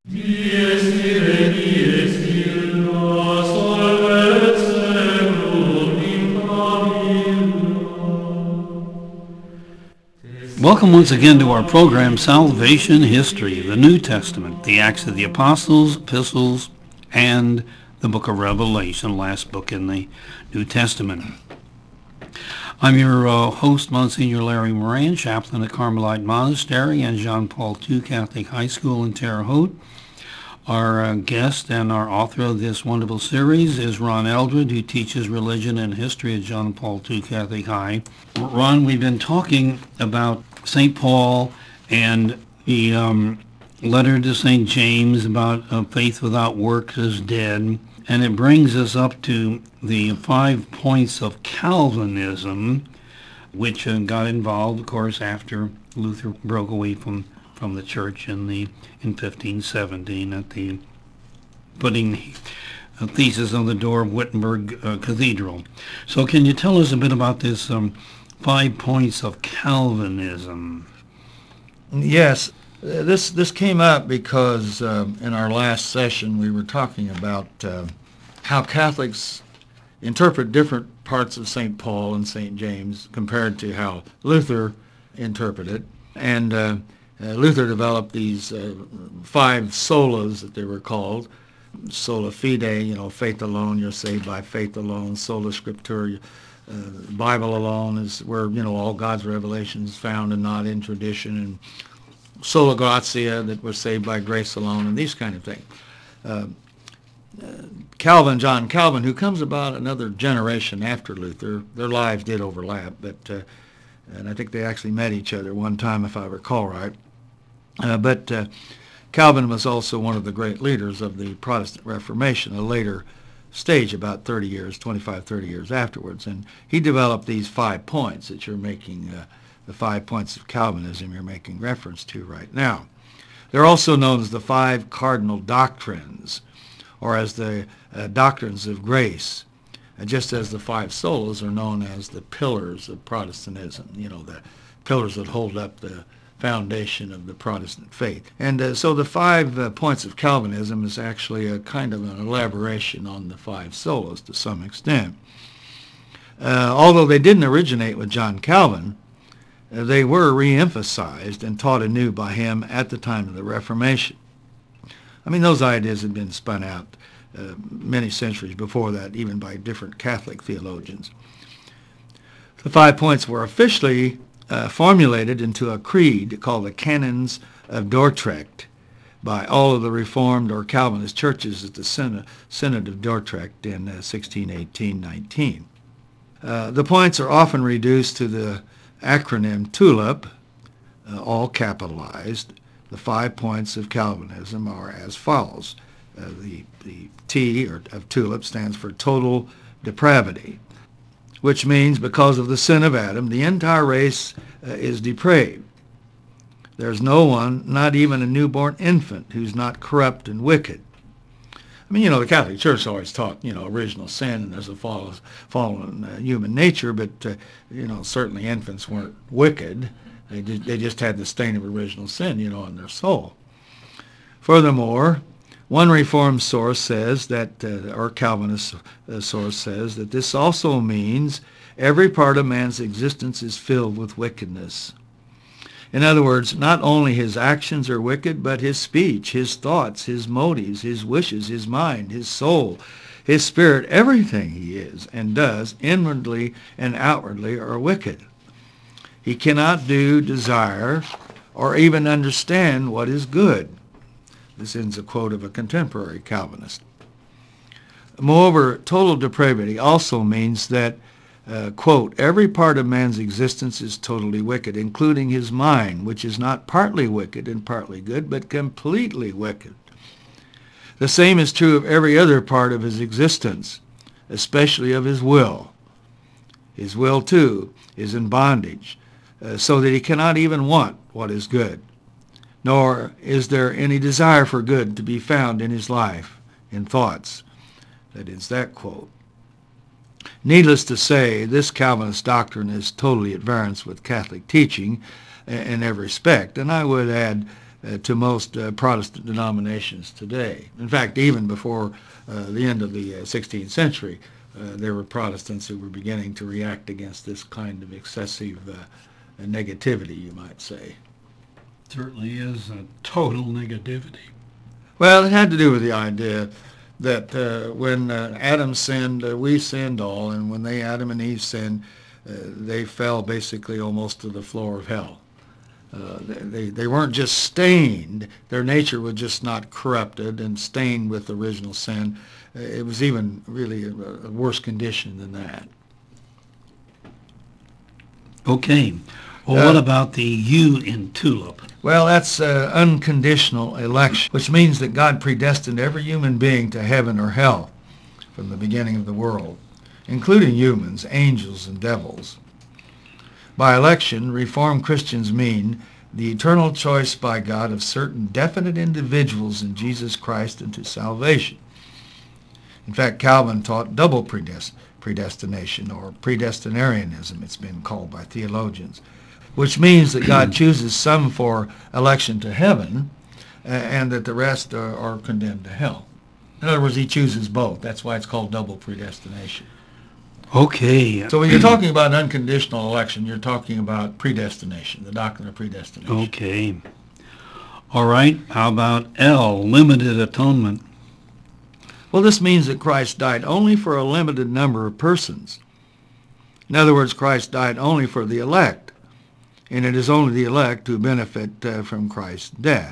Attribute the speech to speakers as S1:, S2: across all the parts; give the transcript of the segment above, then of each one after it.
S1: Dies ire, dies illa, salvet seculum in famiglia. Welcome once again to our program, Salvation History, the New Testament, the Acts of the Apostles, Epistles, and the book of Revelation, last book in the New Testament. I'm your host, Monsignor Larry Moran, chaplain at Carmelite Monastery and Jean Paul II Catholic High School in Terre Haute. Our guest and our author of this wonderful series is Ron Eldred, who teaches religion and history at John Paul II Catholic High. Ron, we've been talking about St. Paul and the letter to St. James about faith without works is dead. And it brings us up to the 5 points of Calvinism, which got involved, of course, after Luther broke away from the church in 1517 at the putting a thesis on the door of Wittenberg Cathedral. So can you tell us a bit about this 5 points of Calvinism?
S2: Yes, this came up because in our last session we were talking about how Catholics interpret different parts of St. Paul and St. James compared to how Luther interpreted. And Luther developed these 5 solas that they were called. Sola fide, faith alone, you're saved by faith alone. Sola scriptura, the Bible alone is where, all God's revelation is found and not in tradition. And sola gratia, that we're saved by grace alone, and these kind of things. John Calvin, who comes about another generation after Luther, their lives did overlap, but and I think they actually met each other one time, if I recall right. But Calvin was also one of the great leaders of the Protestant Reformation, a later stage, about 25, 30 years afterwards. And he developed these 5 points that you're making, the 5 points of Calvinism you're making reference to right now. They're also known as the 5 cardinal doctrines, or as the doctrines of grace, just as the 5 solas are known as the pillars of Protestantism, the pillars that hold up the foundation of the Protestant faith. And so the 5 points of Calvinism is actually a kind of an elaboration on the 5 solas to some extent. Although they didn't originate with John Calvin, they were re-emphasized and taught anew by him at the time of the Reformation. I mean, those ideas had been spun out many centuries before that, even by different Catholic theologians. The 5 points were officially formulated into a creed called the Canons of Dordrecht by all of the Reformed or Calvinist churches at the Synod of Dordrecht in 1618-19. The points are often reduced to the acronym TULIP, all capitalized. The 5 points of Calvinism are as follows. The T, or of TULIP, stands for total depravity, which means because of the sin of Adam, the entire race is depraved. There's no one, not even a newborn infant, who's not corrupt and wicked. I mean, the Catholic Church always taught, original sin and there's a fallen human nature, but, certainly infants weren't wicked. They just had the stain of original sin, in their soul. Furthermore, one Reformed source says that, or Calvinist source says, that this also means every part of man's existence is filled with wickedness. In other words, not only his actions are wicked, but his speech, his thoughts, his motives, his wishes, his mind, his soul, his spirit, everything he is and does, inwardly and outwardly, are wicked. He cannot do, desire, or even understand what is good. This ends a quote of a contemporary Calvinist. Moreover, total depravity also means that, quote, every part of man's existence is totally wicked, including his mind, which is not partly wicked and partly good, but completely wicked. The same is true of every other part of his existence, especially of his will. His will, too, is in bondage, so that he cannot even want what is good. Nor is there any desire for good to be found in his life, in thoughts. That is that quote. Needless to say, this Calvinist doctrine is totally at variance with Catholic teaching in every respect, and I would add to most Protestant denominations today. In fact, even before the end of the 16th century, there were Protestants who were beginning to react against this kind of excessive negativity, you might say.
S1: Certainly is a total negativity.
S2: Well, it had to do with the idea that when Adam sinned, we sinned all, and when Adam and Eve sinned, they fell basically almost to the floor of hell. They weren't just stained; their nature was just not corrupted and stained with original sin. It was even really a worse condition than that.
S1: Okay. Well, what about the U in TULIP?
S2: Well, that's unconditional election, which means that God predestined every human being to heaven or hell from the beginning of the world, including humans, angels, and devils. By election, Reformed Christians mean the eternal choice by God of certain definite individuals in Jesus Christ into salvation. In fact, Calvin taught double predestination, or predestinarianism, it's been called by theologians, which means that God chooses some for election to heaven and that the rest are condemned to hell. In other words, he chooses both. That's why it's called double predestination.
S1: Okay.
S2: So when you're talking about unconditional election, you're talking about predestination, the doctrine of predestination.
S1: Okay. All right. How about L, limited atonement?
S2: Well, this means that Christ died only for a limited number of persons. In other words, Christ died only for the elect. And it is only the elect who benefit from Christ's death.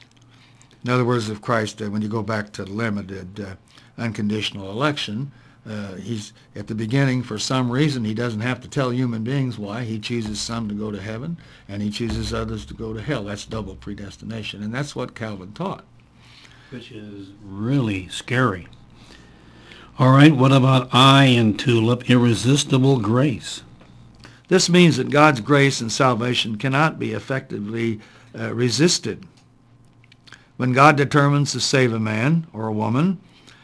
S2: In other words, if Christ, when you go back to limited unconditional election, he's at the beginning, for some reason, he doesn't have to tell human beings why. He chooses some to go to heaven, and he chooses others to go to hell. That's double predestination, and that's what Calvin taught.
S1: Which is really scary. All right, what about I in TULIP, irresistible grace?
S2: This means that God's grace and salvation cannot be effectively resisted. When God determines to save a man or a woman,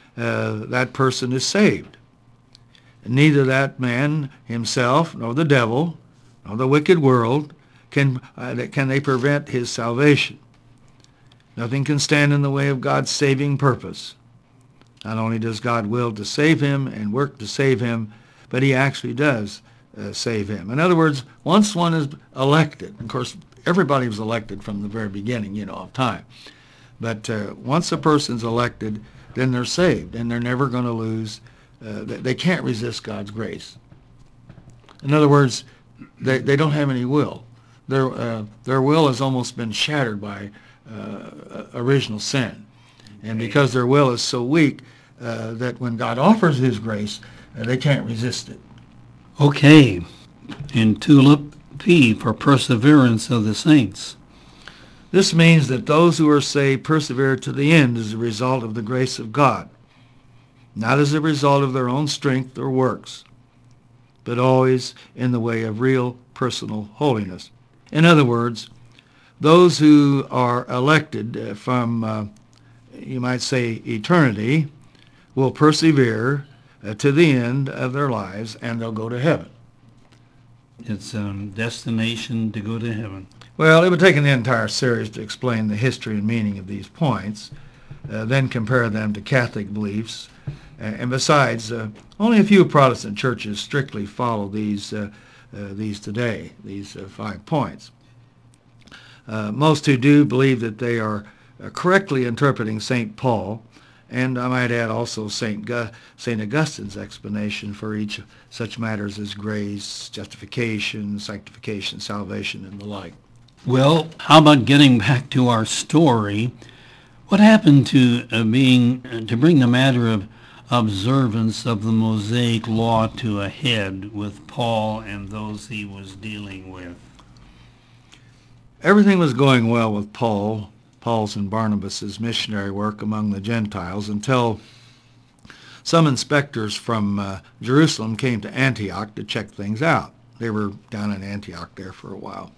S2: that person is saved. Neither that man himself, nor the devil, nor the wicked world can they prevent his salvation. Nothing can stand in the way of God's saving purpose. Not only does God will to save him and work to save him, but he actually does save him. In other words, once one is elected, of course, everybody was elected from the very beginning, of time. But once a person's elected, then they're saved, and they're never going to lose. They can't resist God's grace. In other words, they don't have any will. Their will has almost been shattered by original sin. And because their will is so weak that when God offers his grace, they can't resist it.
S1: Okay. In TULIP, P for perseverance of the saints.
S2: This means that those who are saved persevere to the end as a result of the grace of God, not as a result of their own strength or works, but always in the way of real personal holiness. In other words, those who are elected from, you might say, eternity, will persevere to the end of their lives, and they'll go to heaven.
S1: It's a destination to go to heaven.
S2: Well, it would take an entire series to explain the history and meaning of these points, then compare them to Catholic beliefs. And besides, only a few Protestant churches strictly follow these today, these 5 points. Most who do believe that they are correctly interpreting St. Paul, and I might add also St. Augustine's explanation for each such matters as grace, justification, sanctification, salvation, and the like.
S1: Well, how about getting back to our story? What happened to bring the matter of observance of the Mosaic law to a head with Paul and those he was dealing with?
S2: Everything was going well with Paul's and Barnabas's missionary work among the Gentiles until some inspectors from Jerusalem came to Antioch to check things out. They were down in Antioch there for a while.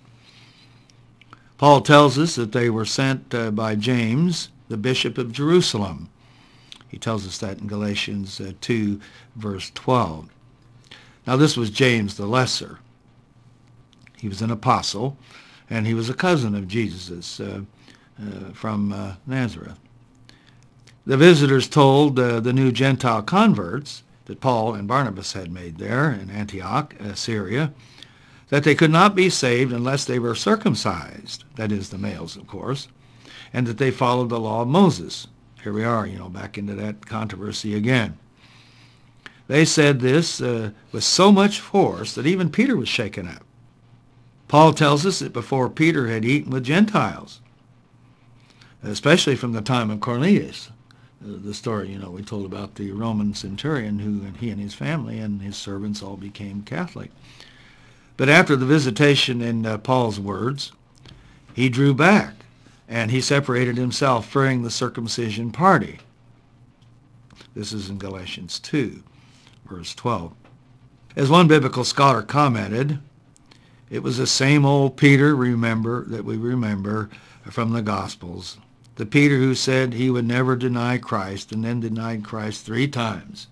S2: Paul tells us that they were sent by James, the bishop of Jerusalem. He tells us that in Galatians 2, verse 12. Now this was James the Lesser. He was an apostle, and he was a cousin of Jesus' from Nazareth. The visitors told the new Gentile converts that Paul and Barnabas had made there in Antioch, Syria, that they could not be saved unless they were circumcised, that is, the males, of course, and that they followed the law of Moses. Here we are, back into that controversy again. They said this with so much force that even Peter was shaken up. Paul tells us that before Peter had eaten with Gentiles, especially from the time of Cornelius. The story, we told about the Roman centurion he and his family and his servants all became Catholic. But after the visitation, in Paul's words, he drew back and he separated himself, fearing the circumcision party. This is in Galatians 2, verse 12. As one biblical scholar commented, it was the same old Peter that we remember from the Gospels. The Peter who said he would never deny Christ and then denied Christ 3 times.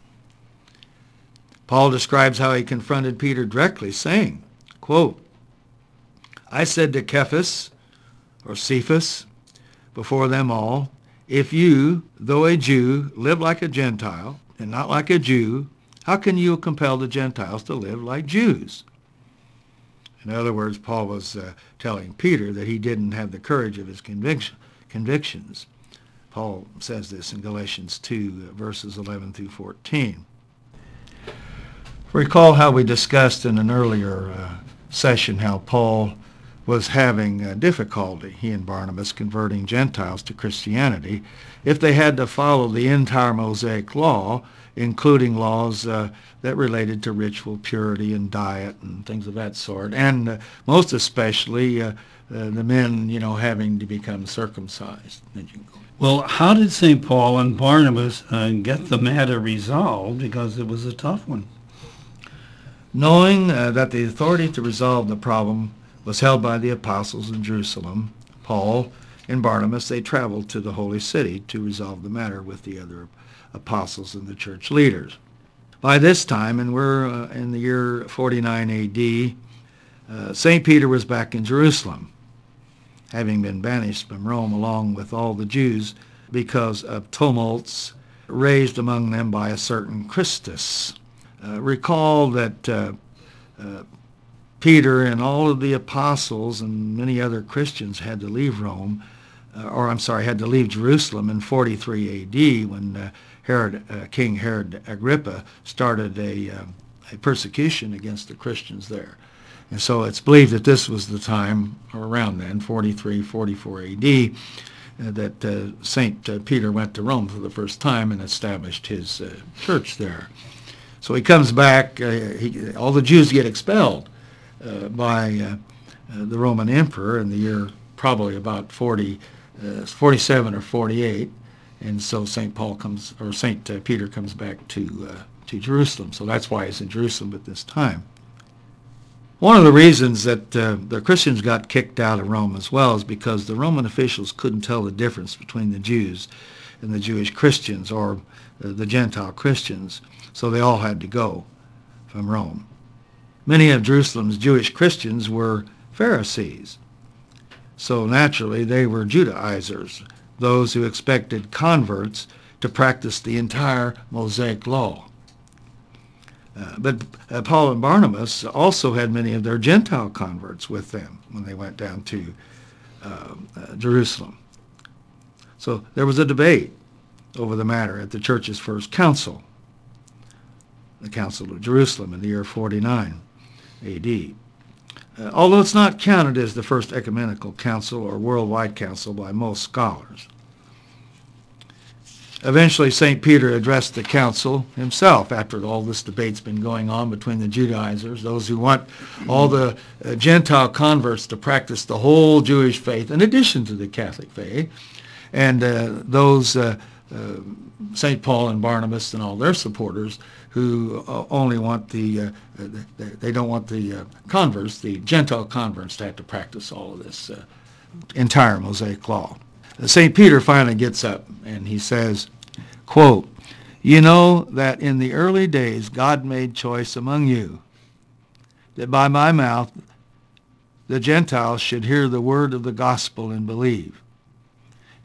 S2: Paul describes how he confronted Peter directly, saying, quote, I said to Cephas, or Cephas, before them all, if you, though a Jew, live like a Gentile and not like a Jew, how can you compel the Gentiles to live like Jews? In other words, Paul was telling Peter that he didn't have the courage of his convictions. Paul says this in Galatians 2, verses 11 through 14. Recall how we discussed in an earlier session how Paul was having difficulty, he and Barnabas, converting Gentiles to Christianity if they had to follow the entire Mosaic law, including laws that related to ritual purity and diet and things of that sort, and most especially the men, having to become circumcised.
S1: Well, how did St. Paul and Barnabas get the matter resolved? Because it was a tough one.
S2: Knowing that the authority to resolve the problem was held by the apostles in Jerusalem, Paul and Barnabas, they traveled to the holy city to resolve the matter with the other apostles and the church leaders. By this time, and we're in the year 49 A.D., St. Peter was back in Jerusalem, having been banished from Rome along with all the Jews because of tumults raised among them by a certain Christus. Recall that Peter and all of the apostles and many other Christians had to leave had to leave Jerusalem in 43 A.D. when King Herod Agrippa started a persecution against the Christians there. And so it's believed that this was the time, or around then, 43, 44 A.D., that St. Peter went to Rome for the first time and established his church there. So he comes back, all the Jews get expelled by the Roman emperor in the year probably about 47 or 48, and so St. Peter comes back to Jerusalem. So that's why he's in Jerusalem at this time. One of the reasons that the Christians got kicked out of Rome as well is because the Roman officials couldn't tell the difference between the Jews and the Jewish Christians, or the Gentile Christians, so they all had to go from Rome. Many of Jerusalem's Jewish Christians were Pharisees, so naturally they were Judaizers, those who expected converts to practice the entire Mosaic law. But Paul and Barnabas also had many of their Gentile converts with them when they went down to Jerusalem. So there was a debate over the matter at the church's first council, the Council of Jerusalem in the year 49 A.D. Although it's not counted as the first ecumenical council or worldwide council by most scholars. Eventually, St. Peter addressed the council himself after all this debate's been going on between the Judaizers, those who want all the Gentile converts to practice the whole Jewish faith in addition to the Catholic faith, and those St. Paul and Barnabas and all their supporters who only want they don't want the converts, the Gentile converts, to have to practice all of this entire Mosaic law. St. Peter finally gets up and he says, quote, "You know that in the early days God made choice among you, that by my mouth the Gentiles should hear the word of the gospel and believe.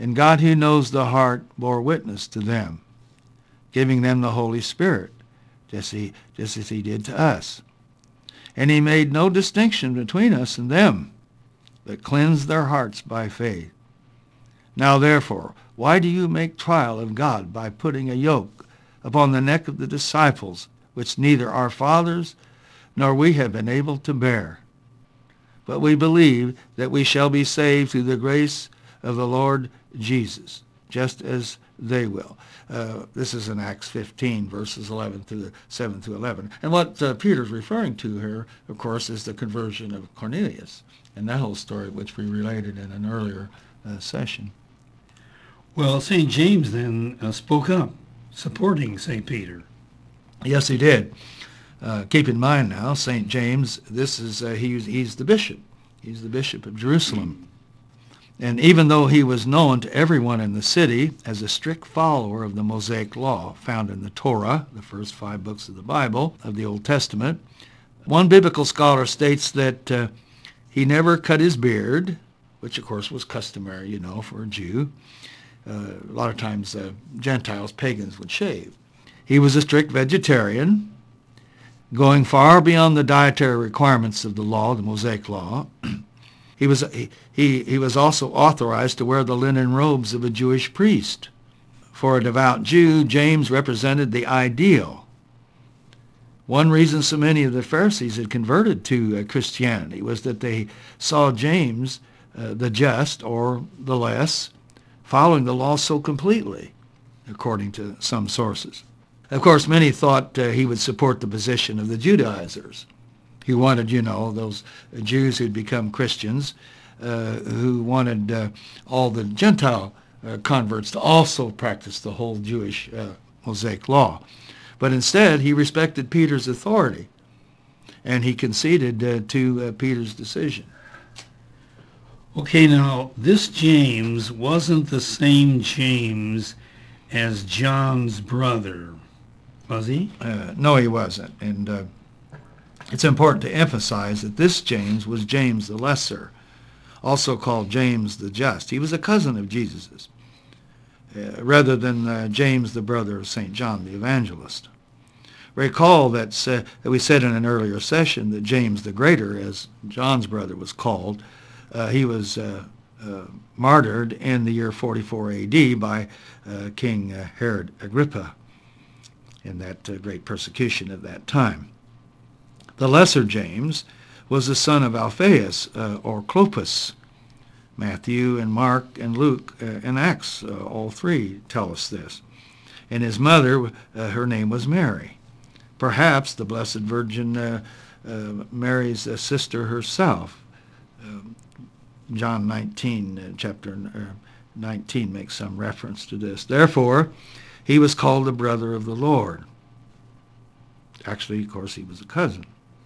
S2: And God who knows the heart bore witness to them, giving them the Holy Spirit, just as he did to us. And he made no distinction between us and them, but cleansed their hearts by faith. Now therefore, why do you make trial of God by putting a yoke upon the neck of the disciples, which neither our fathers nor we have been able to bear? But we believe that we shall be saved through the grace of the Lord Jesus, just as they will. This is in Acts 15, verses 7 through 11. And what Peter's referring to here, of course, is the conversion of Cornelius, and that whole story which we related in an earlier session.
S1: Well, St. James then spoke up, supporting St. Peter.
S2: Yes, he did. Keep in mind now, St. James, this is he's the bishop. He's the bishop of Jerusalem. And even though he was known to everyone in the city as a strict follower of the Mosaic law found in the Torah, the first 5 books of the Bible, of the Old Testament, one biblical scholar states that he never cut his beard, which of course was customary, for a Jew. A lot of times Gentiles, pagans, would shave. He was a strict vegetarian, going far beyond the dietary requirements of the law, the Mosaic law. He was also authorized to wear the linen robes of a Jewish priest. For a devout Jew, James represented the ideal. One reason so many of the Pharisees had converted to Christianity was that they saw James, the just or the less, following the law so completely, according to some sources. Of course, many thought he would support the position of the Judaizers. He wanted, those Jews who'd become Christians, who wanted all the Gentile converts to also practice the whole Jewish Mosaic law. But instead, he respected Peter's authority, and he conceded to Peter's decision.
S1: Okay, now, this James wasn't the same James as John's brother, was he?
S2: No, he wasn't. And it's important to emphasize that this James was James the Lesser, also called James the Just. He was a cousin of Jesus's, rather than James the brother of St. John the Evangelist. Recall that we said in an earlier session that James the Greater, as John's brother was called, he was martyred in the year 44 A.D. by King Herod Agrippa in that great persecution of that time. The lesser James was the son of Alphaeus or Clopas. Matthew and Mark and Luke and Acts, all 3 tell us this. And his mother, her name was Mary. Perhaps the Blessed Virgin Mary's sister herself. John 19, chapter 19 makes some reference to this. Therefore, he was called the brother of the Lord. Actually, of course, he was a cousin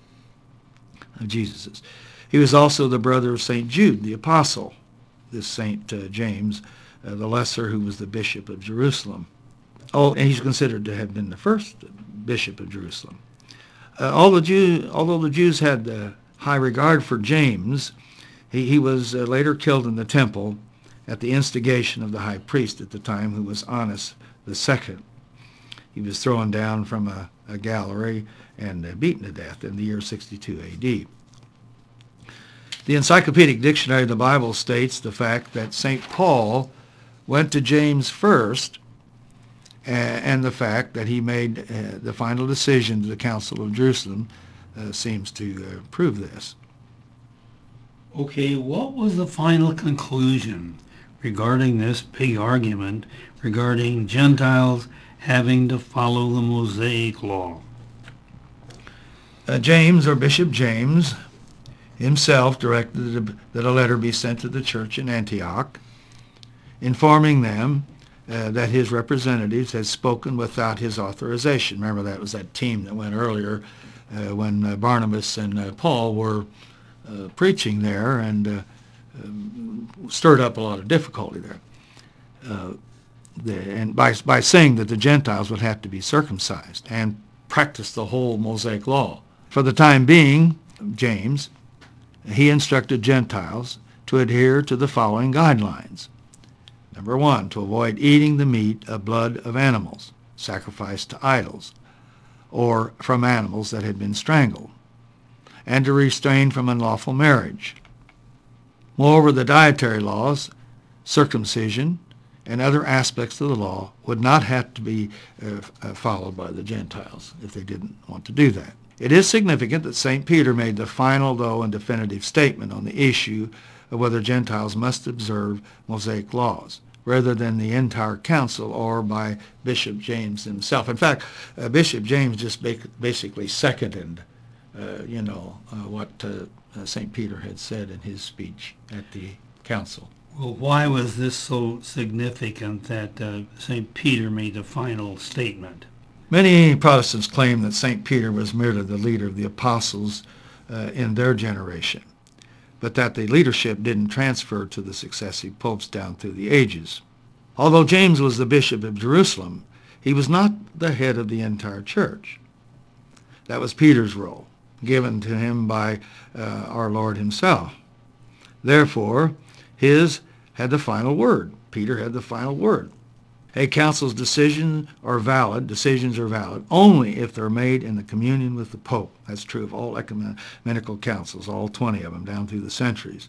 S2: of Jesus's. He was also the brother of St. Jude, the apostle, this St. James, the Lesser, who was the bishop of Jerusalem. Oh, and he's considered to have been the first bishop of Jerusalem. Although the Jews had high regard for James, he was later killed in the temple at the instigation of the high priest at the time, who was Annas II. He was thrown down from a gallery and beaten to death in the year 62 A.D. The Encyclopedic Dictionary of the Bible states the fact that St. Paul went to James first, and the fact that he made the final decision to the Council of Jerusalem seems to prove this.
S1: Okay, what was the final conclusion regarding this big argument regarding Gentiles having to follow the Mosaic law?
S2: James, or Bishop James, himself directed that a letter be sent to the church in Antioch, informing them that his representatives had spoken without his authorization. Remember, that was that team that went earlier when Barnabas and Paul were preaching there and stirred up a lot of difficulty there. And by saying that the Gentiles would have to be circumcised and practice the whole Mosaic law. For the time being, James, he instructed Gentiles to adhere to the following guidelines. Number 1, to avoid eating the meat of blood of animals sacrificed to idols or from animals that had been strangled, and to refrain from unlawful marriage. Moreover, the dietary laws, circumcision, and other aspects of the law would not have to be followed by the Gentiles if they didn't want to do that. It is significant that St. Peter made the final, though, and definitive statement on the issue of whether Gentiles must observe Mosaic laws, rather than the entire council or by Bishop James himself. In fact, Bishop James just basically seconded, what St. Peter had said in his speech at the council.
S1: Well, why was this so significant that St. Peter made the final statement?
S2: Many Protestants claim that St. Peter was merely the leader of the apostles in their generation, but that the leadership didn't transfer to the successive popes down through the ages. Although James was the bishop of Jerusalem, he was not the head of the entire church. That was Peter's role, given to him by our Lord himself. Therefore, his had the final word. Peter had the final word. A council's decisions are valid only if they're made in the communion with the Pope. That's true of all ecumenical councils, all 20 of them down through the centuries.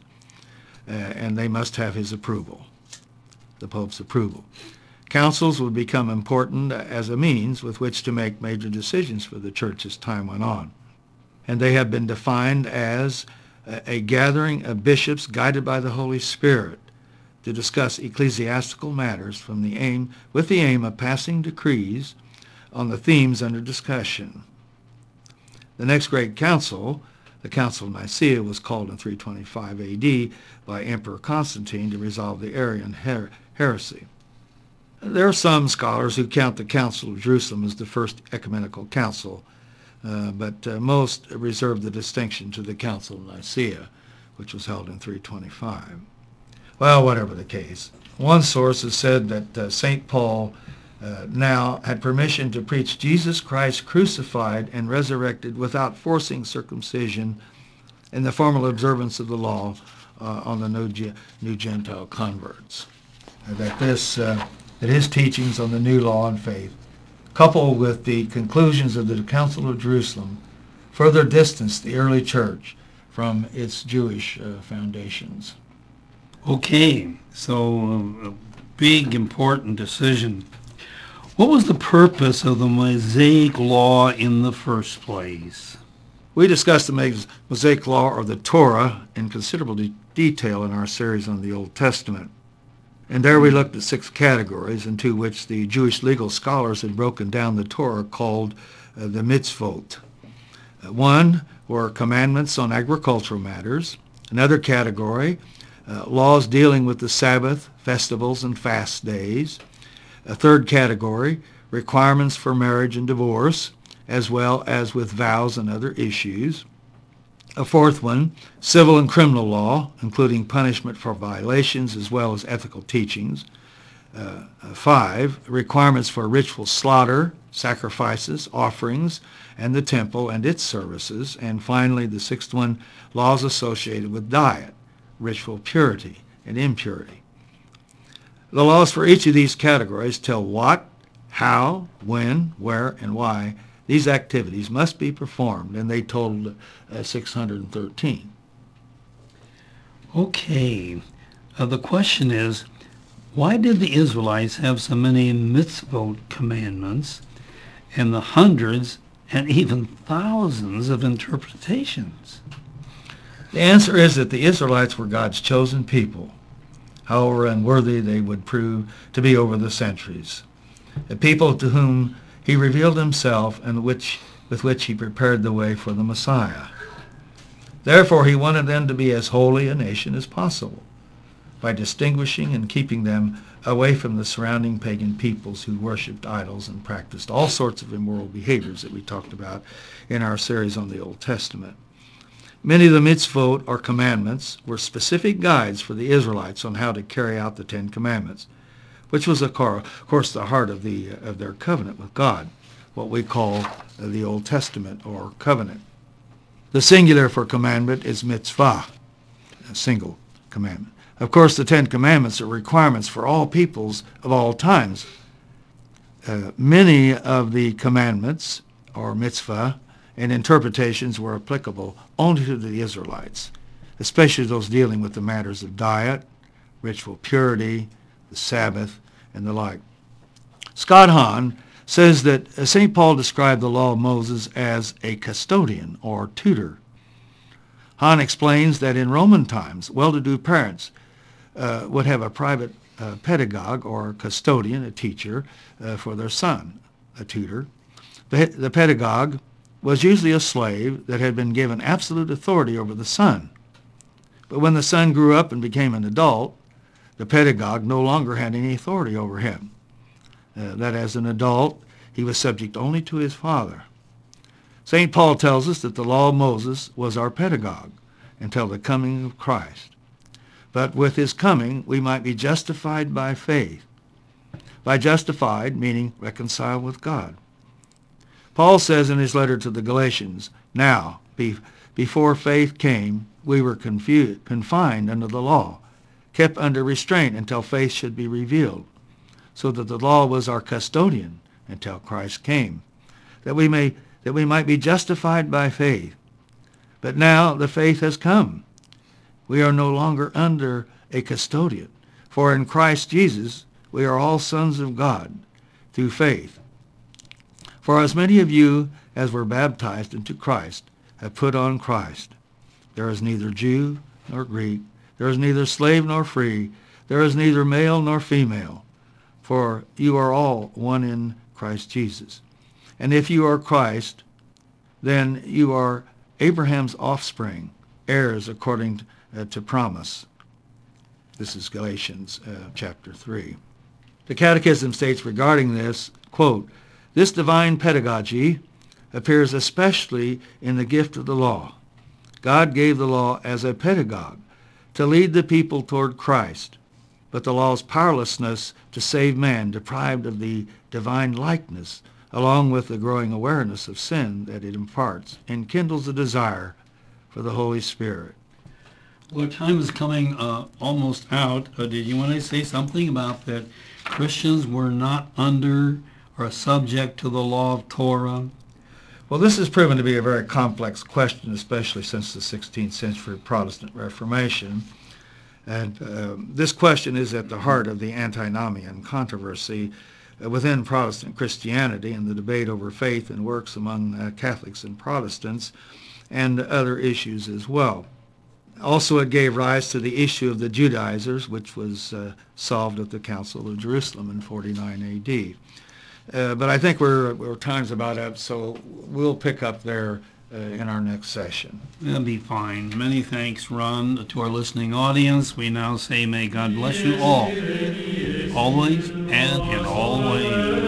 S2: And they must have his approval, the Pope's approval. Councils would become important as a means with which to make major decisions for the church as time went on. And they have been defined as a gathering of bishops guided by the Holy Spirit to discuss ecclesiastical matters with the aim of passing decrees on the themes under discussion. The next great council, the Council of Nicaea, was called in 325 A.D. by Emperor Constantine to resolve the Arian heresy. There are some scholars who count the Council of Jerusalem as the first ecumenical council, but most reserve the distinction to the Council of Nicaea, which was held in 325. Well, whatever the case, one source has said that St. Paul now had permission to preach Jesus Christ crucified and resurrected without forcing circumcision in the formal observance of the law on the new Gentile converts. That his teachings on the new law and faith, coupled with the conclusions of the Council of Jerusalem, further distanced the early church from its Jewish foundations.
S1: Okay, so a big, important decision. What was the purpose of the Mosaic Law in the first place?
S2: We discussed the Mosaic Law, or the Torah, in considerable detail in our series on the Old Testament. And there we looked at 6 categories into which the Jewish legal scholars had broken down the Torah, called the mitzvot. One were commandments on agricultural matters. Another category, laws dealing with the Sabbath, festivals, and fast days. A third category, requirements for marriage and divorce, as well as with vows and other issues. A fourth one, civil and criminal law, including punishment for violations as well as ethical teachings. 5, requirements for ritual slaughter, sacrifices, offerings, and the temple and its services. And finally, the 6th one, laws associated with diet, ritual purity, and impurity. The laws for each of these categories tell what, how, when, where, and why these activities must be performed, and they totaled 613.
S1: Okay, the question is, why did the Israelites have so many mitzvot commandments and the hundreds and even thousands of interpretations?
S2: The answer is that the Israelites were God's chosen people, however unworthy they would prove to be over the centuries. A people to whom he revealed himself and with which he prepared the way for the Messiah. Therefore, he wanted them to be as holy a nation as possible by distinguishing and keeping them away from the surrounding pagan peoples who worshipped idols and practiced all sorts of immoral behaviors that we talked about in our series on the Old Testament. Many of the mitzvot, or commandments, were specific guides for the Israelites on how to carry out the 10 Commandments, which was, of course, the heart of their covenant with God, what we call the Old Testament, or covenant. The singular for commandment is mitzvah, a single commandment. Of course, the Ten Commandments are requirements for all peoples of all times. Many of the commandments, or mitzvah, and interpretations were applicable only to the Israelites, especially those dealing with the matters of diet, ritual purity, the Sabbath, and the like. Scott Hahn says that St. Paul described the law of Moses as a custodian or tutor. Hahn explains that in Roman times, well-to-do parents would have a private pedagogue or custodian, a teacher, for their son, a tutor. The pedagogue was usually a slave that had been given absolute authority over the son. But when the son grew up and became an adult, the pedagogue no longer had any authority over him. That as an adult, he was subject only to his father. St. Paul tells us that the law of Moses was our pedagogue until the coming of Christ. But with his coming, we might be justified by faith. By justified, meaning reconciled with God. Paul says in his letter to the Galatians, "Now, before faith came, we were confined under the law, kept under restraint until faith should be revealed, so that the law was our custodian until Christ came, that we might be justified by faith. But now the faith has come. We are no longer under a custodian, for in Christ Jesus we are all sons of God through faith. For as many of you as were baptized into Christ have put on Christ. There is neither Jew nor Greek, there is neither slave nor free, there is neither male nor female, for you are all one in Christ Jesus. And if you are Christ, then you are Abraham's offspring, heirs according to promise." This is Galatians chapter 3. The Catechism states regarding this, quote, "This divine pedagogy appears especially in the gift of the law. God gave the law as a pedagogue to lead the people toward Christ, but the law's powerlessness to save man, deprived of the divine likeness, along with the growing awareness of sin that it imparts, enkindles a desire for the Holy Spirit."
S1: Well, time is coming almost out. Did you want to say something about that Christians were not under or subject to the law of Torah?
S2: Well, this has proven to be a very complex question, especially since the 16th century Protestant Reformation. And this question is at the heart of the antinomian controversy within Protestant Christianity and the debate over faith and works among Catholics and Protestants, and other issues as well. Also, it gave rise to the issue of the Judaizers, which was solved at the Council of Jerusalem in 49 A.D. But I think we're time's about up, so we'll pick up there in our next session.
S1: That'll be fine. Many thanks, Ron. To our listening audience, we now say may God bless you all, always and in all ways.